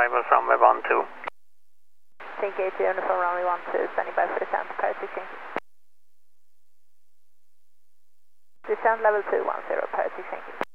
arrival from runway 12. Take 8 uniform runway 12, standing by for descent, Paris 16. Descent level 210, Paris 16.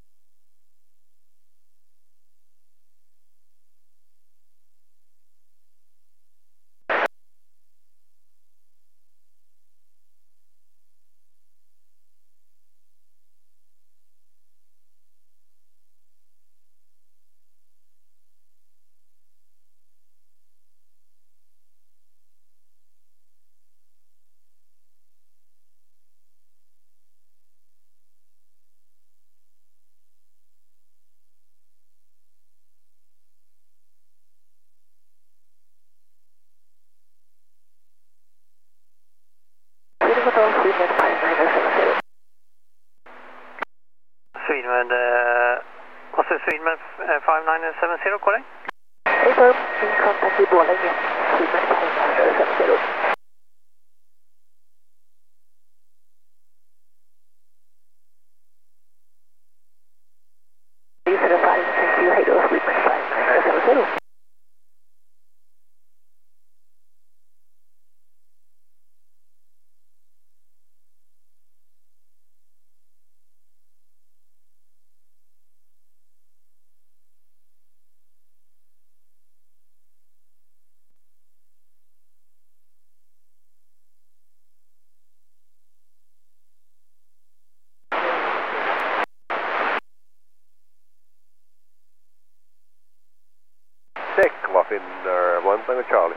Swedmed, what's the Swedmed 5970, correct? Affirm, in contact with Borlänge, Swedmed 5970. Thank you, Halo, Swedmed 5970. Finnair 1 Tango Charlie.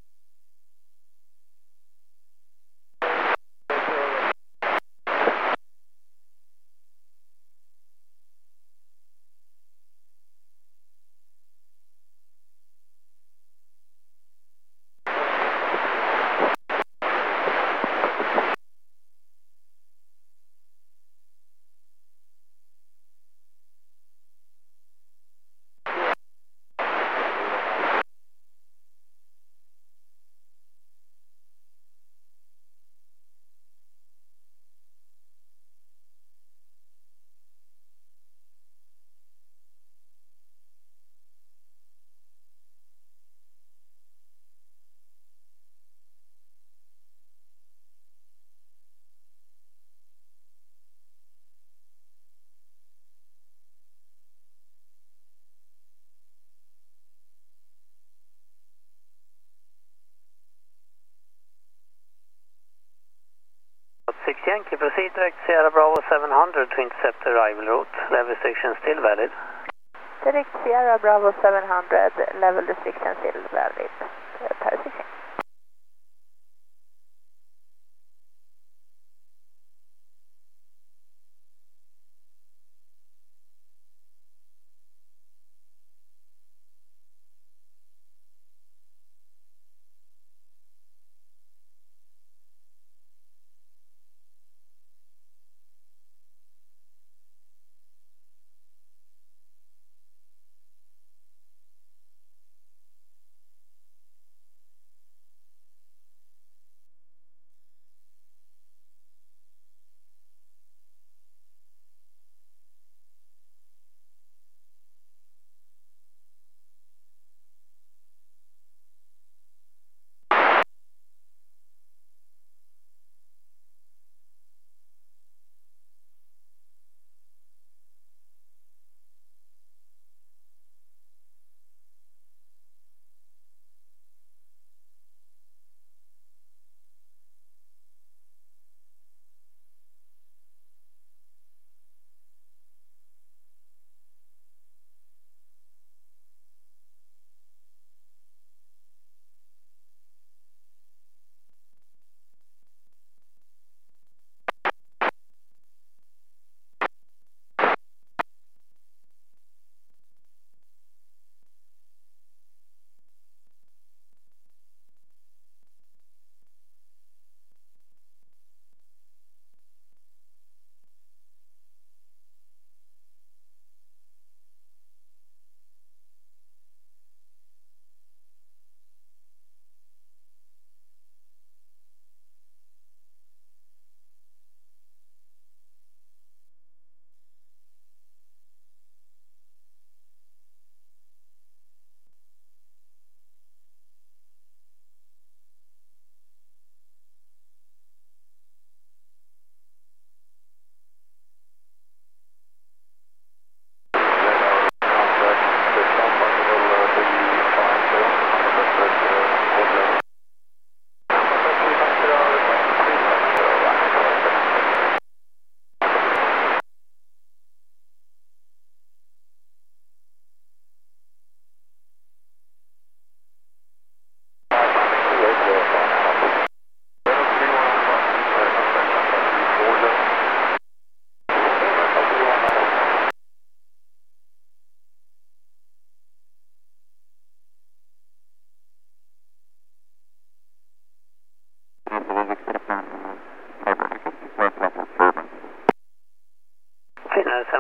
Yankee, proceed direct Sierra Bravo 700 to intercept the arrival route. Level restriction still valid. Direct Sierra Bravo 700, level restriction still valid. Paris 16.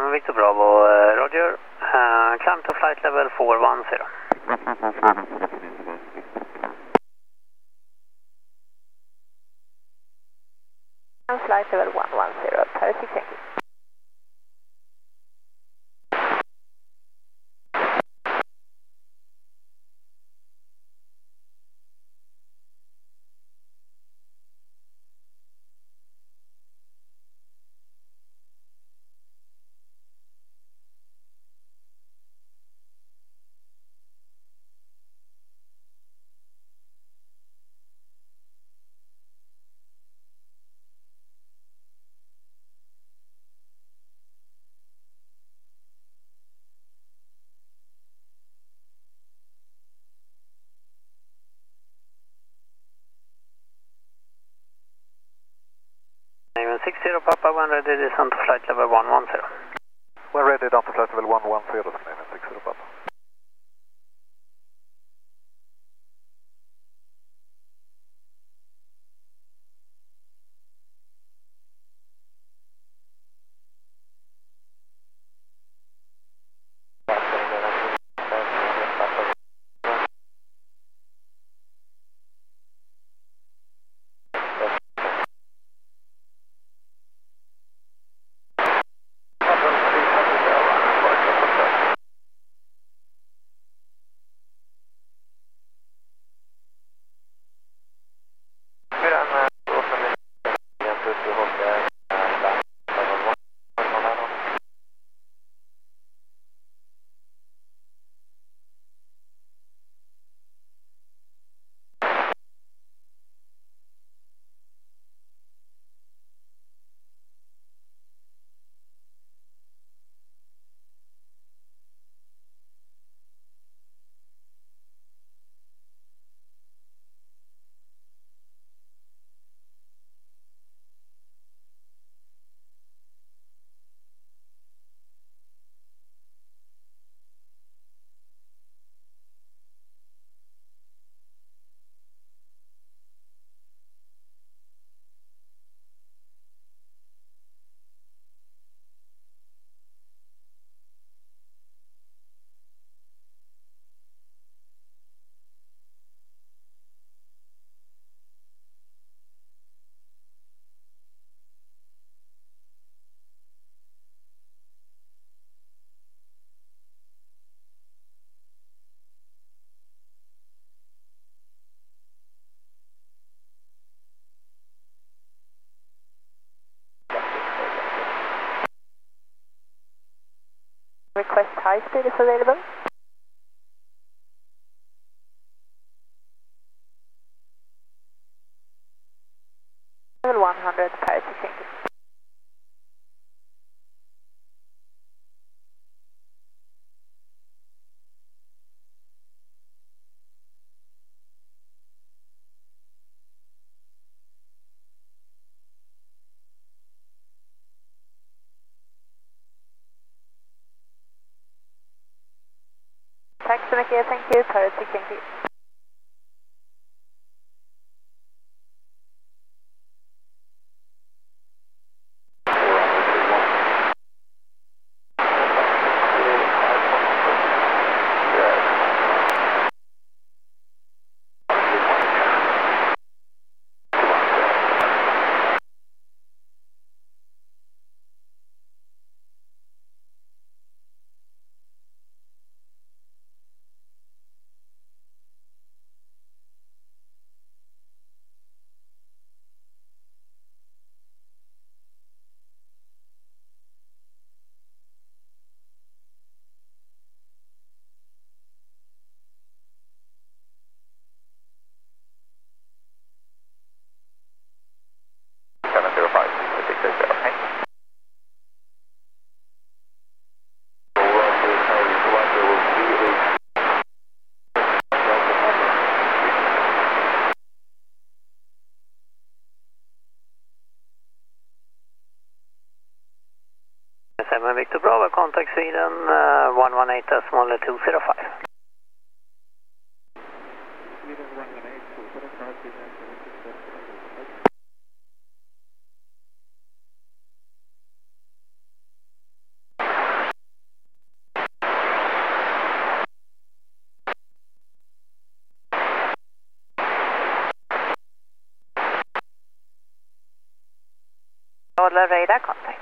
7 Victor Bravo, Roger. Climb to flight level 410. Flight level 110, perfect, thank you. Name 60 Papa, when ready, descend to flight level 110. When ready, down to flight level 110, Canadian 60 Papa. Request high speed is available. Level 100, perfect, thank you. Tack så mycket, thank you, perfect, thank you. Victor Bravo, contact Sweden 118.205. Sweden 118.205. Adler radar contact.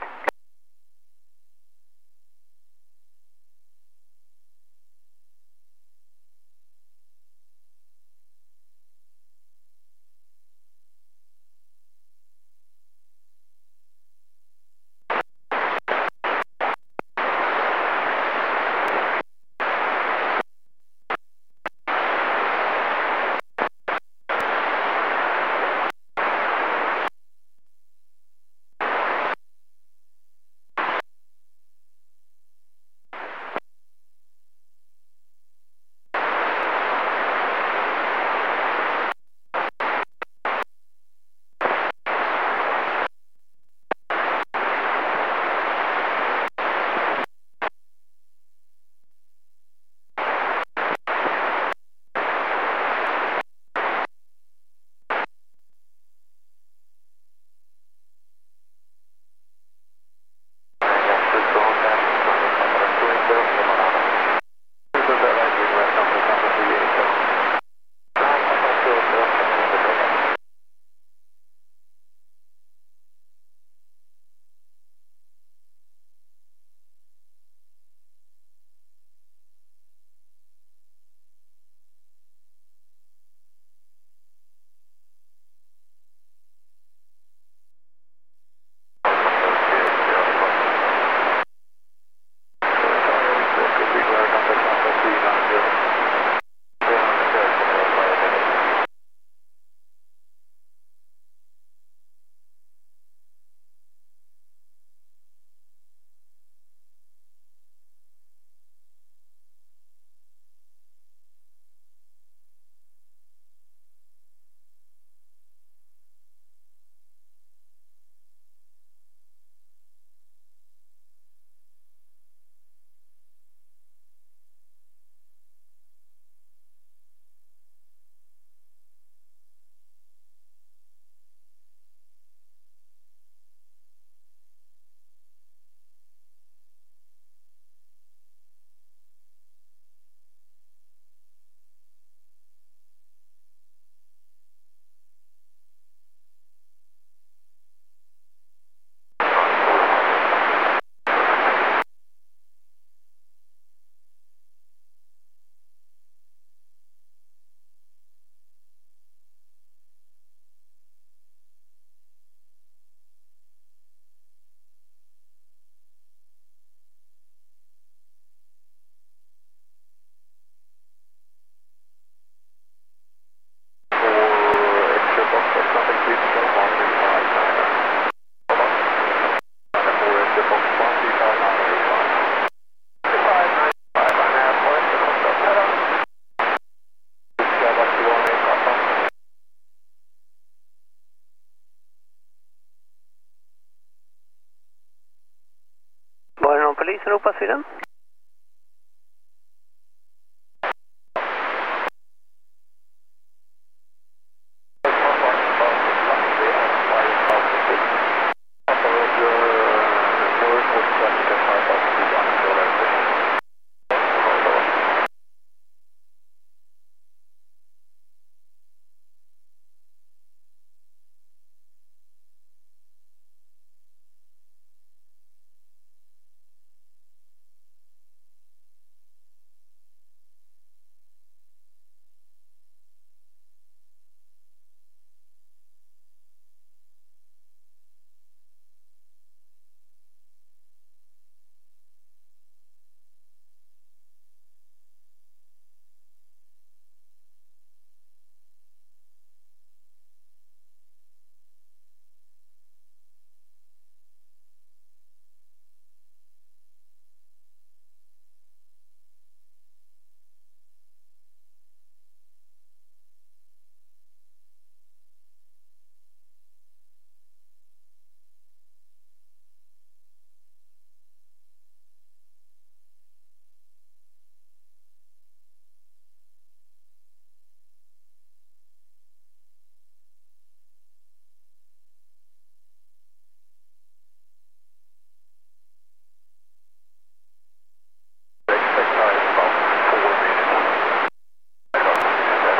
Var det någon polis som ropade sidan?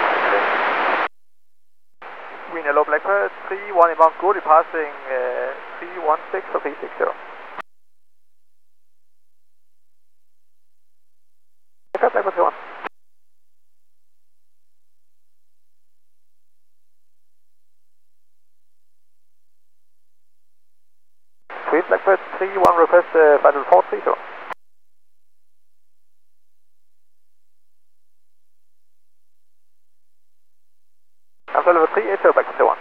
Hello, Blackbird 3-1 inbound, good, passing 316 or 360? Flight level 21. Sweet, Blackbird 31, request flight level 430. I'm flight level 380, Blackbird 31.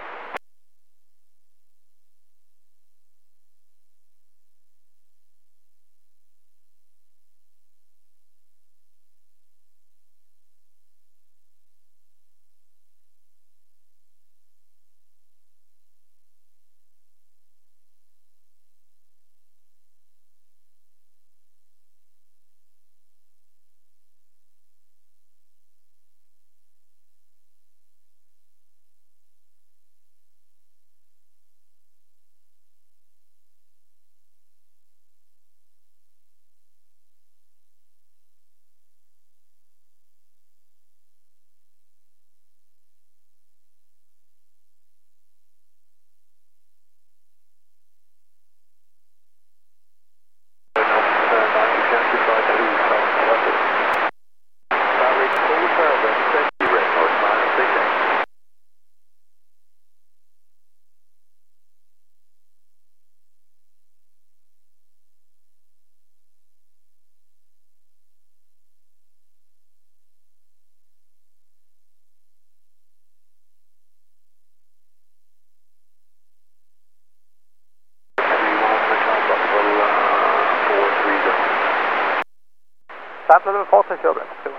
Flight level 430, Blackbird 31.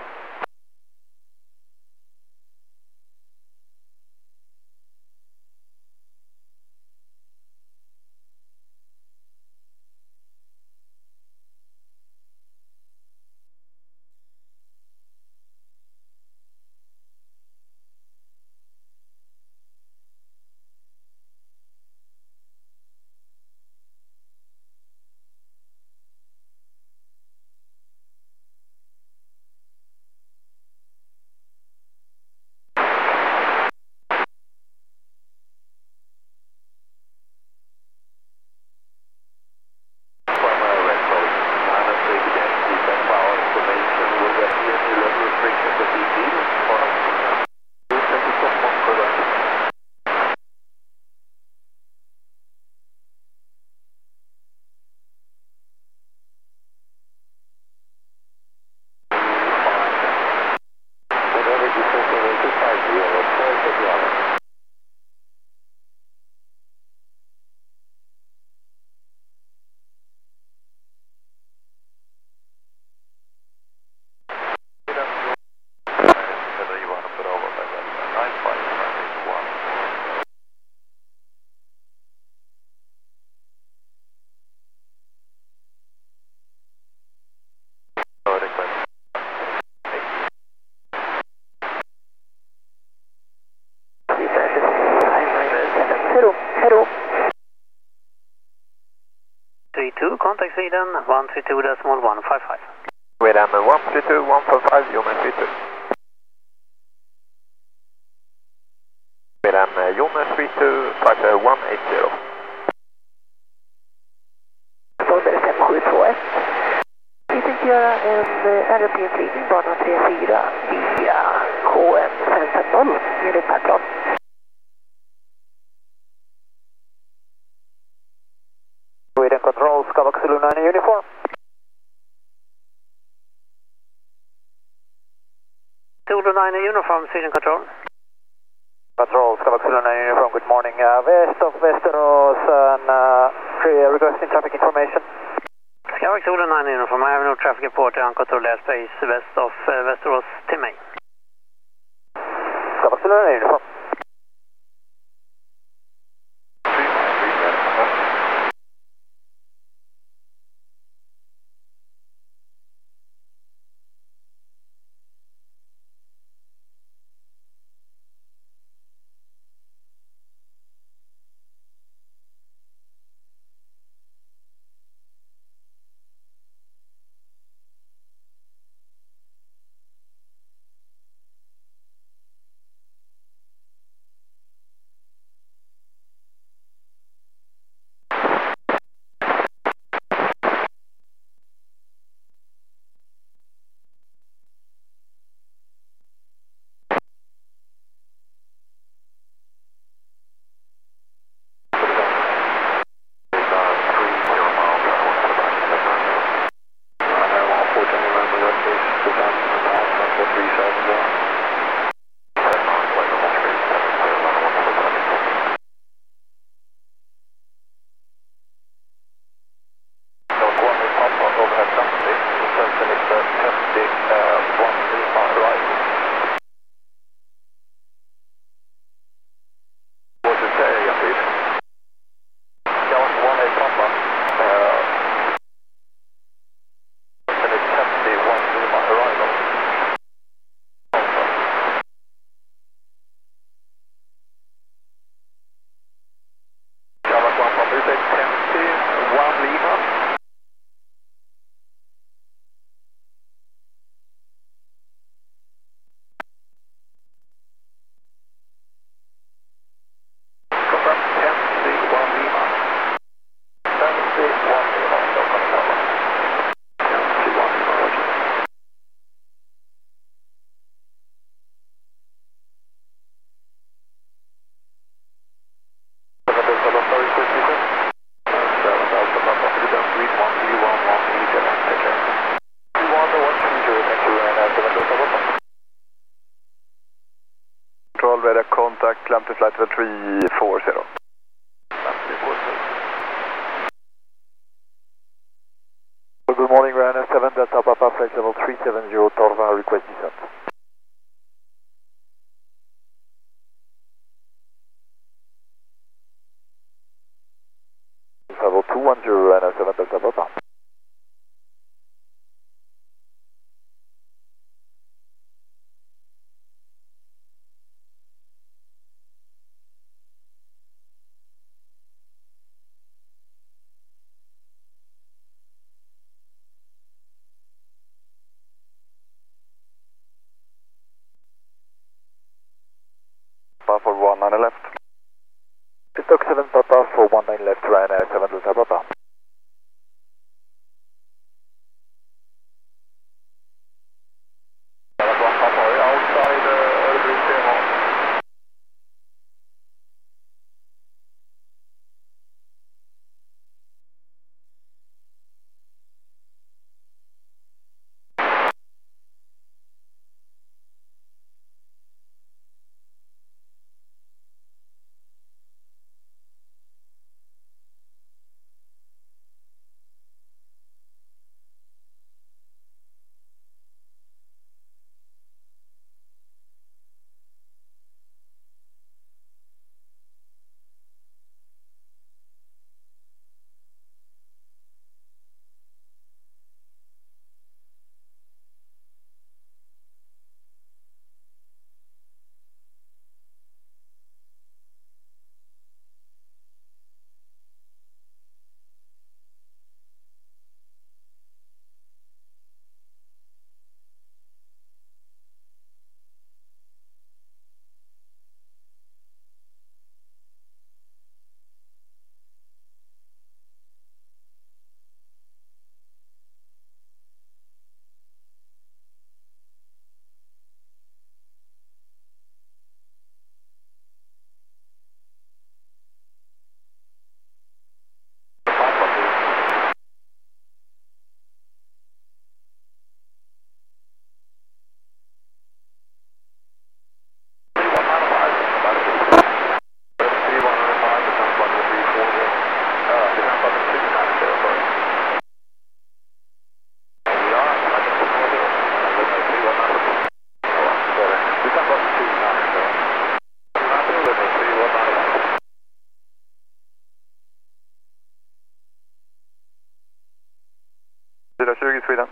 Hello. 32, contact Sweden, 132.155. Sweden 132.155, Jonas 32. Sweden Jonas 32, flight 180. Ståndare 5721. Vi tänkte göra en RP-flygning bana 34 via KM 550 med Lufthansa. Sweden Control, Skavak Zulu 9 uniform. Zulu 9 uniform, Sweden Control. Control, Skavak Zulu 9 uniform, good morning. West of Västerås and requesting traffic information. Skavak Zulu 9 uniform, I have no traffic report on control airspace west of Västerås till mig. Skavak Zulu 9 uniform. climb to flight level 340. Good morning, Ryanair 7 Delta Papa, flight level 370, Torva, request descent. Level 210, Ryanair 7 Delta Papa. For 19 left. Pitoc 7 Papa for 19 left, Ryanair 7 Delta Papa. Outside Örebro CMA. Sweden.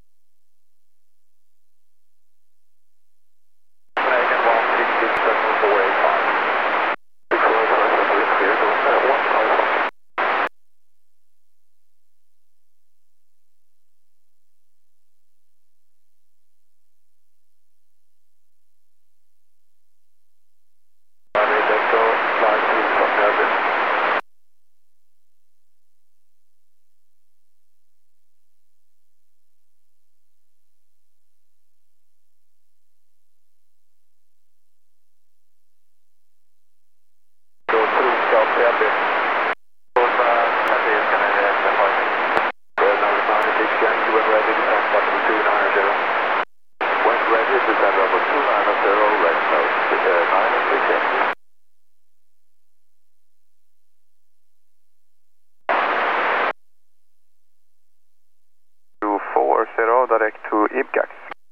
Direct to IBGAX.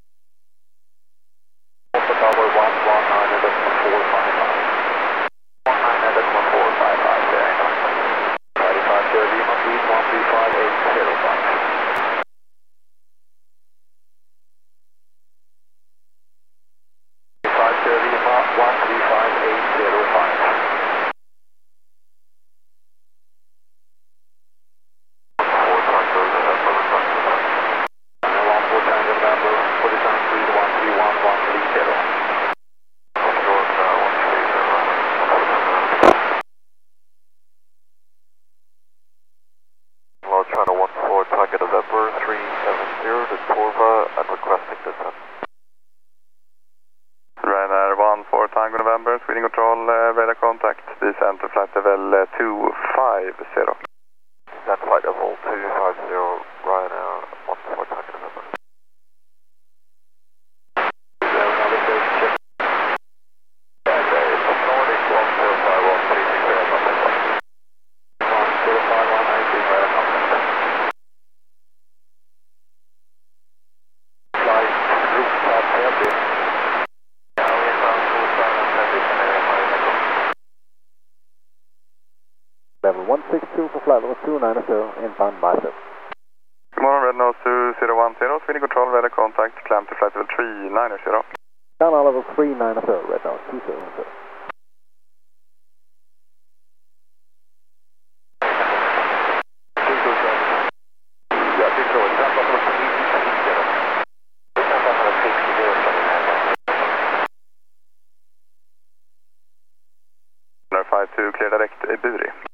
Alpha Tower 119.455. 19.455, very nice. 35 Lima, please, 135805. 35 Lima, 135805. Sweden Control, radar contact, descent to flight level 250. Descent flight level 250, Ryanair 14 target November. Is there another station? Yeah, it's up north. 162 for flight level 290, inbound Bicep. Good morning, Red Nose 2010, speeding control, weather contact, climb to flight level 390. Channel level 390, Red Nose 2010. To clear direct Buri.